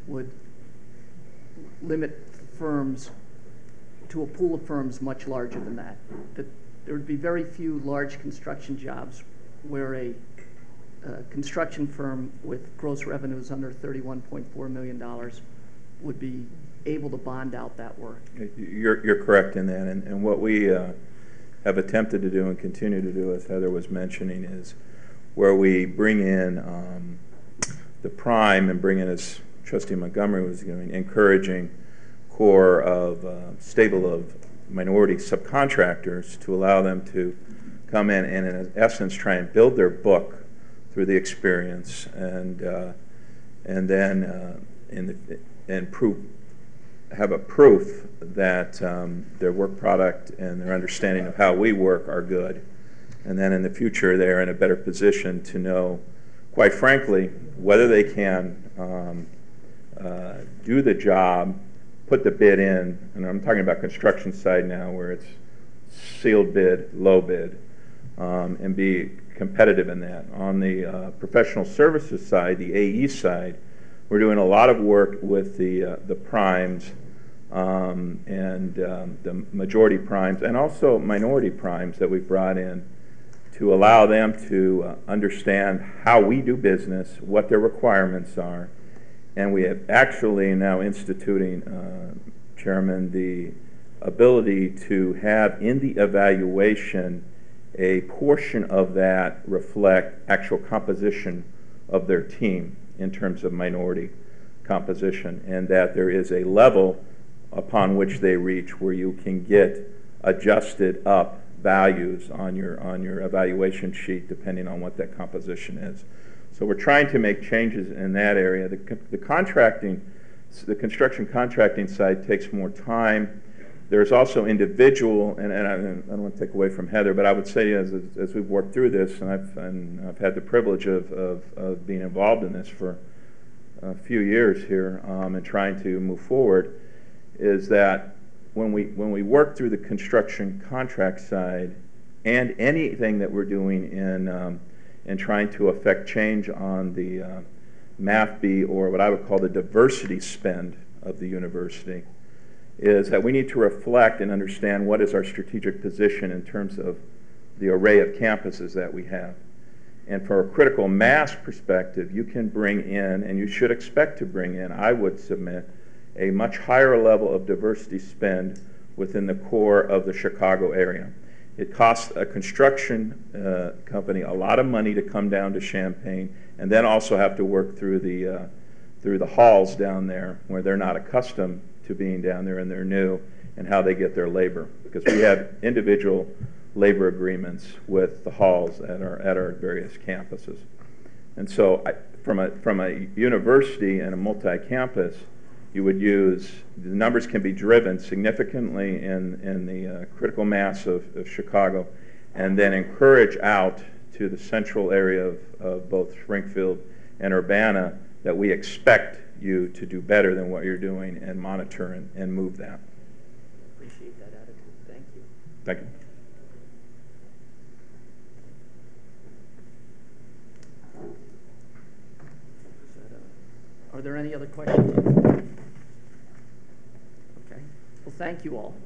would limit firms to a pool of firms much larger than that. That there would be very few large construction jobs where a construction firm with gross revenues under $31.4 million would be able to bond out that work. You're correct in that, and what we have attempted to do and continue to do, as Heather was mentioning, is where we bring in the prime and bring in, as Trustee Montgomery was doing, encouraging core of stable of minority subcontractors to allow them to come in and in essence try and build their book through the experience and then have a proof that their work product and their understanding of how we work are good, and then in the future they're in a better position to know, quite frankly, whether they can do the job, put the bid in, and I'm talking about construction side now where it's sealed bid, low bid, and be competitive in that. On the professional services side, the AE side, we're doing a lot of work with the primes and the majority primes and also minority primes that we've brought in to allow them to understand how we do business, what their requirements are, and we have actually now instituting, Chairman, the ability to have in the evaluation a portion of that reflect actual composition of their team in terms of minority composition, and that there is a level upon which they reach where you can get adjusted up values on your evaluation sheet depending on what that composition is. So we're trying to make changes in that area. The construction contracting side takes more time. There's also individual, and I don't want to take away from Heather, but I would say as we've worked through this, and I've had the privilege of being involved in this for a few years here and trying to move forward, is that when we work through the construction contract side and anything that we're doing in trying to affect change on the MAFB, or what I would call the diversity spend of the university, is that we need to reflect and understand what is our strategic position in terms of the array of campuses that we have. And for a critical mass perspective, you can bring in, and you should expect to bring in, I would submit, a much higher level of diversity spend within the core of the Chicago area. It costs a construction company a lot of money to come down to Champaign and then also have to work through the halls down there where they're not accustomed to being down there and they're new, and how they get their labor, because we have individual labor agreements with the halls at our various campuses. And so from a university and a multi-campus, you would use, the numbers can be driven significantly in the critical mass of Chicago, and then encourage out to the central area of both Springfield and Urbana that we expect you to do better than what you're doing and monitor and move that. Appreciate that attitude. Thank you. Thank you. Are there any other questions? Okay. Well, thank you all.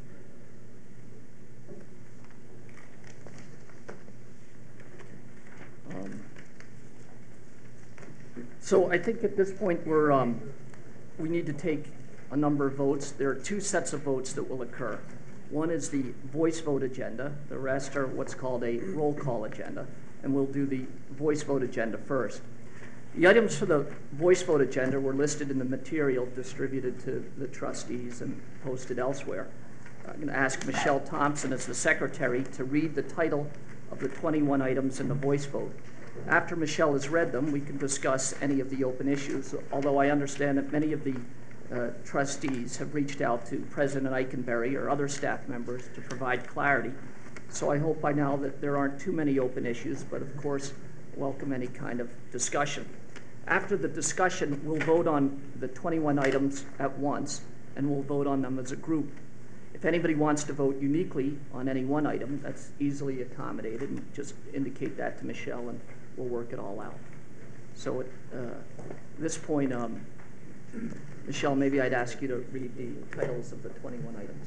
So I think at this point we need to take a number of votes. There are two sets of votes that will occur. One is the voice vote agenda. The rest are what's called a roll call agenda, and we'll do the voice vote agenda first. The items for the voice vote agenda were listed in the material distributed to the trustees and posted elsewhere. I'm going to ask Michelle Thompson as the secretary to read the title of the 21 items in the voice vote. After Michelle has read them, we can discuss any of the open issues, although I understand that many of the trustees have reached out to President Eikenberry or other staff members to provide clarity. So I hope by now that there aren't too many open issues, but of course welcome any kind of discussion. After the discussion, we'll vote on the 21 items at once, and we'll vote on them as a group. If anybody wants to vote uniquely on any one item, that's easily accommodated, and just indicate that to Michelle and we'll work it all out. So at this point, Michelle, maybe I'd ask you to read the titles of the 21 items.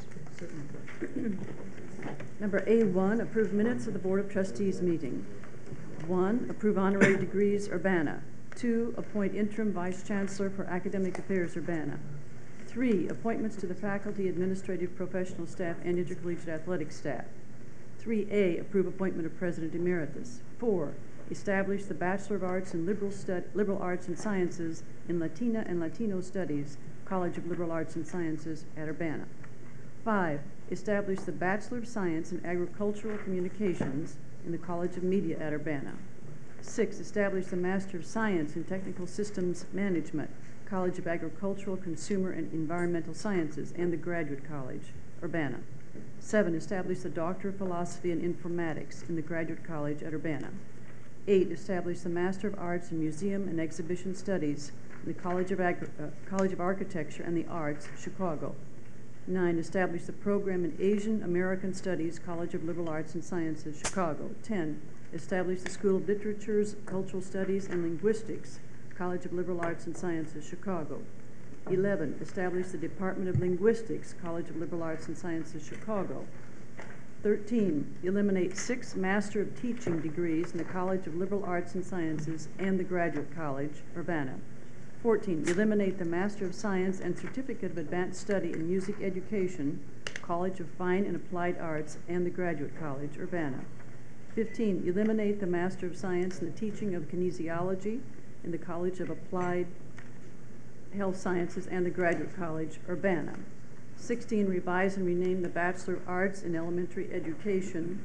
Number A1, approve minutes of the Board of Trustees meeting. 1, approve honorary degrees Urbana. 2, appoint interim vice chancellor for academic affairs Urbana. 3, appointments to the faculty, administrative, professional staff, and intercollegiate athletic staff. 3A, approve appointment of president emeritus. 4, establish the Bachelor of Arts in Liberal Arts and Sciences in Latina and Latino Studies, College of Liberal Arts and Sciences at Urbana. 5, establish the Bachelor of Science in Agricultural Communications in the College of Media at Urbana. 6, establish the Master of Science in Technical Systems Management, College of Agricultural, Consumer, and Environmental Sciences, and the Graduate College, Urbana. 7, establish the Doctor of Philosophy in Informatics in the Graduate College at Urbana. 8, establish the Master of Arts in Museum and Exhibition Studies in the College of Architecture and the Arts, Chicago. 9, establish the program in Asian American Studies, College of Liberal Arts and Sciences, Chicago. 10, establish the School of Literatures, Cultural Studies, and Linguistics, College of Liberal Arts and Sciences, Chicago. 11, establish the Department of Linguistics, College of Liberal Arts and Sciences, Chicago. 13, eliminate 6 Master of Teaching degrees in the College of Liberal Arts and Sciences and the Graduate College, Urbana. 14, eliminate the Master of Science and Certificate of Advanced Study in Music Education, College of Fine and Applied Arts and the Graduate College, Urbana. 15, eliminate the Master of Science in the Teaching of Kinesiology in the College of Applied Health Sciences and the Graduate College, Urbana. 16, revise and rename the Bachelor of Arts in Elementary Education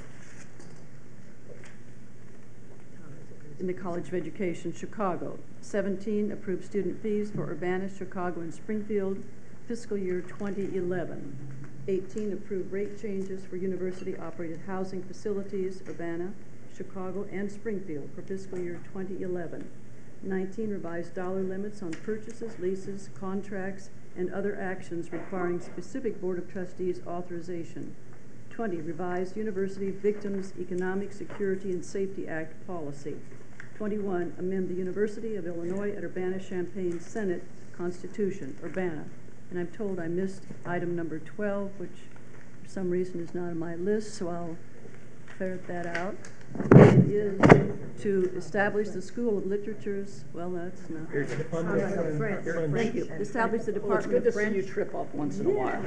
in the College of Education, Chicago. 17, approve student fees for Urbana, Chicago, and Springfield, fiscal year 2011. 18, approve rate changes for university-operated housing facilities, Urbana, Chicago, and Springfield for fiscal year 2011. 19, revise dollar limits on purchases, leases, contracts, and other actions requiring specific Board of Trustees authorization. 20, revise University Victims Economic Security and Safety Act policy. 21, amend the University of Illinois at Urbana-Champaign Senate Constitution, Urbana. And I'm told I missed item number 12, which for some reason is not on my list, so I'll ferret that out. It is to establish the School of Literatures, well, that's not. Thank you. Establish the Well, it's Department good to of see French. you trip up once in a while.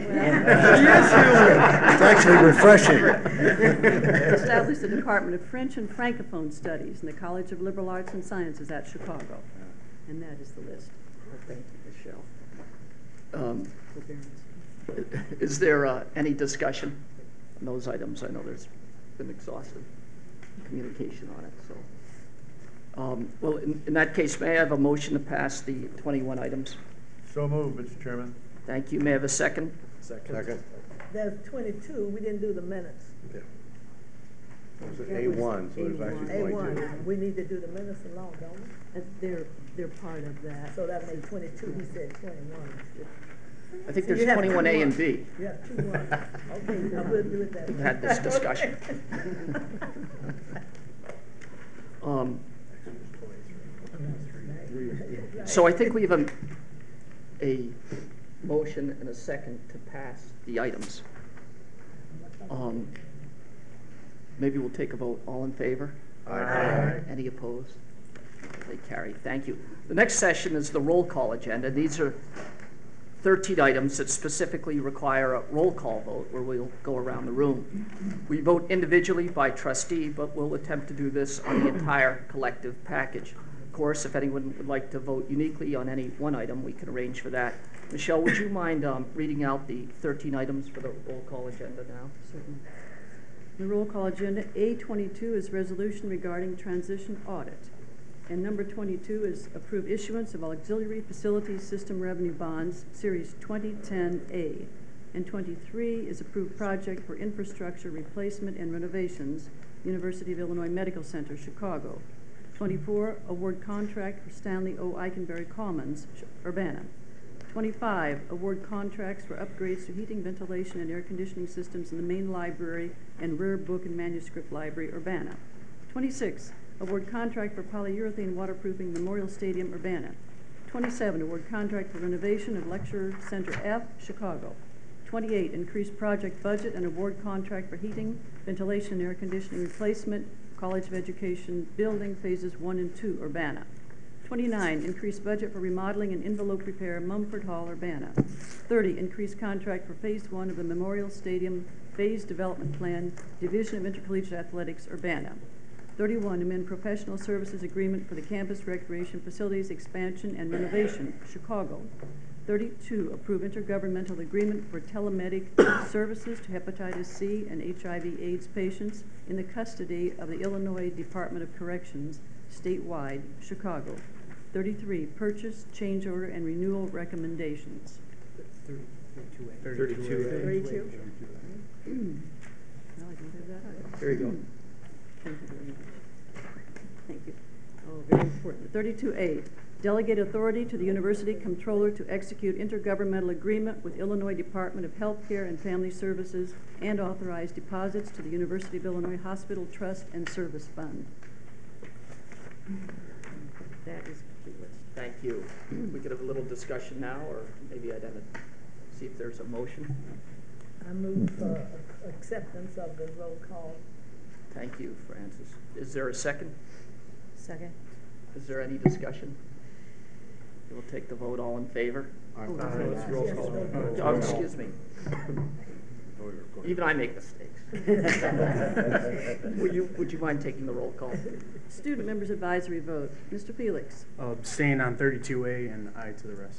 It's actually refreshing. Establish the Department of French and Francophone Studies in the College of Liberal Arts and Sciences at Chicago. And that is the list. Thank you, Michelle. Is there any discussion on those items? I know there's been exhaustive communication on it, so. Well, in that case, may I have a motion to pass the 21 items? So moved, Mr. Chairman. Thank you. May I have a second? Second. There's 22, we didn't do the minutes. Yeah. It was A1, so there's actually 22. A1, we need to do the minutes alone, don't we? They're part of that. So that makes 22, he said 21. I think So there's you have 21A two and ones. B. You have 2 1. Okay, I will do it that way. We've had this discussion. So I think we have a motion and a second to pass the items. Maybe we'll take a vote. All in favor? Aye. Any opposed? They carry. Thank you. The next session is the roll call agenda. These are 13 items that specifically require a roll call vote where we'll go around the room. We vote individually by trustee, but we'll attempt to do this on the entire collective package. Of course, if anyone would like to vote uniquely on any one item, we can arrange for that. Michelle, would you mind reading out the 13 items for the roll call agenda now? Certainly. The roll call agenda, A22 is resolution regarding transition audit. And number 22 is approve issuance of auxiliary facilities system revenue bonds, series 2010A. And 23 is approve project for infrastructure replacement and renovations, University of Illinois Medical Center, Chicago. 24, award contract for Stanley O. Eikenberry Commons, Urbana. 25, award contracts for upgrades to heating, ventilation, and air conditioning systems in the main library and rare book and manuscript library, Urbana. 26, award contract for polyurethane waterproofing Memorial Stadium, Urbana. 27, award contract for renovation of Lecture Center F, Chicago. 28, increase project budget and award contract for heating, ventilation, and air conditioning replacement, College of Education building phases 1 and 2, Urbana. 29, increase budget for remodeling and envelope repair, Mumford Hall, Urbana. 30, increase contract for phase 1 of the Memorial Stadium Phase Development Plan, Division of Intercollegiate Athletics, Urbana. 31, amend professional services agreement for the campus recreation facilities expansion and renovation, Chicago. 32, approve intergovernmental agreement for telemedic services to hepatitis C and HIV/AIDS patients in the custody of the Illinois Department of Corrections, statewide, Chicago. 33, purchase, change order, and renewal recommendations. 32. No, I don't have that either. There you go. Thank you very much. Thank you. Oh, very important. 32A, delegate authority to the university comptroller to execute intergovernmental agreement with Illinois Department of Health Care and Family Services and authorize deposits to the University of Illinois Hospital Trust and Service Fund. That is complete list. Thank you. We could have a little discussion now, or maybe see if there's a motion. I move for acceptance of the roll call. Thank you, Francis. Is there a second? Second. Is there any discussion? We'll take the vote. All in favor? It's roll call. Oh, excuse me. Even I make mistakes. Would you mind taking the roll call? Student Members Advisory vote. Mr. Felix. Abstain on 32A and aye to the rest.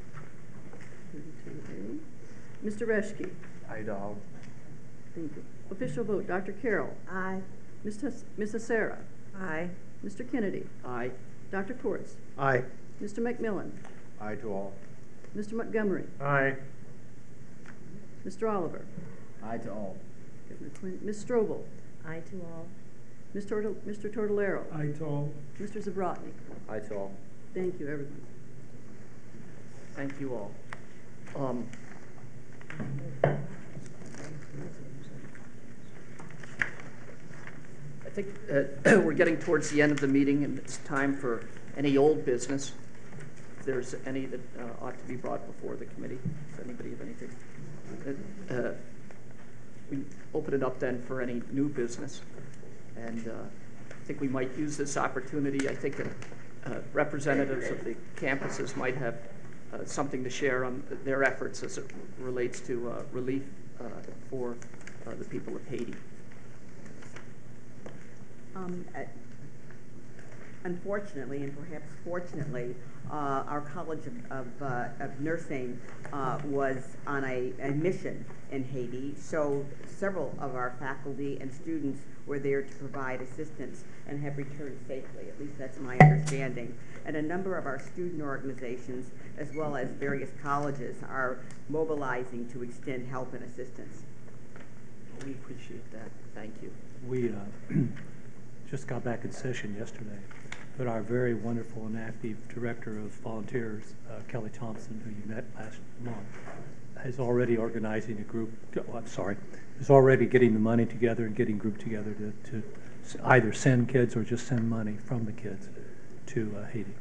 32A. Mr. Reschke. Aye to all. Thank you. Official vote. Dr. Carroll. Aye. Mrs. Sarah. Aye. Mr. Kennedy. Aye. Dr. Kurtz. Aye. Mr. McMillan. Aye to all. Mr. Montgomery. Aye. Mr. Oliver. Aye to all. Governor Quinn. Ms. Strobel. Aye to all. Mr. Tortolero. Aye to all. Mr. Zabrotny. Aye to all. Thank you, everyone. Thank you all. I think we're getting towards the end of the meeting, and it's time for any old business. If there's any that ought to be brought before the committee. Does anybody have anything? We open it up then for any new business. And I think we might use this opportunity. I think representatives of the campuses might have something to share on their efforts as it relates to relief for the people of Haiti. Unfortunately, and perhaps fortunately, our College of Nursing was on a mission in Haiti, so several of our faculty and students were there to provide assistance and have returned safely. At least that's my understanding. And a number of our student organizations, as well as various colleges, are mobilizing to extend help and assistance. We appreciate that. Thank you. We just got back in session yesterday, but our very wonderful and active Director of Volunteers, Kelly Thompson, who you met last month, is already organizing a group, is already getting the money together and getting group together to either send kids or just send money from the kids to Haiti.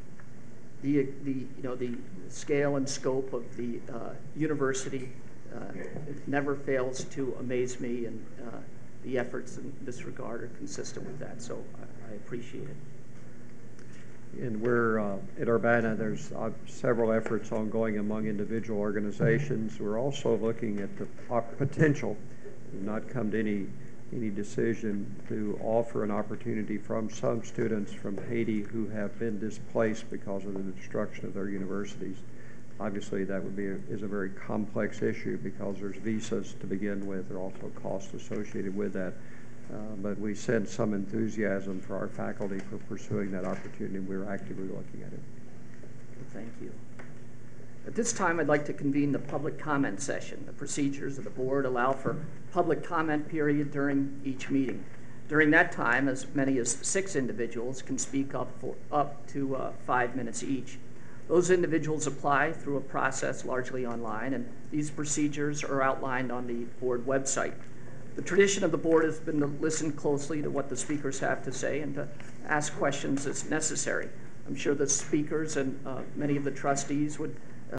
The scale and scope of the university it never fails to amaze me, and the efforts in this regard are consistent with that, so I appreciate it. And we're at Urbana, there's several efforts ongoing among individual organizations. We're also looking at the potential, not come to any decision, to offer an opportunity from some students from Haiti who have been displaced because of the destruction of their universities. Obviously, that is a very complex issue because there's visas to begin with. There are also costs associated with that. But we sense some enthusiasm for our faculty for pursuing that opportunity. We're actively looking at it. Thank you. At this time, I'd like to convene the public comment session. The procedures of the board allow for public comment period during each meeting. During that time, as many as 6 individuals can speak up for up to 5 minutes each. Those individuals apply through a process largely online, and these procedures are outlined on the board website. The tradition of the board has been to listen closely to what the speakers have to say and to ask questions as necessary. I'm sure the speakers and many of the trustees would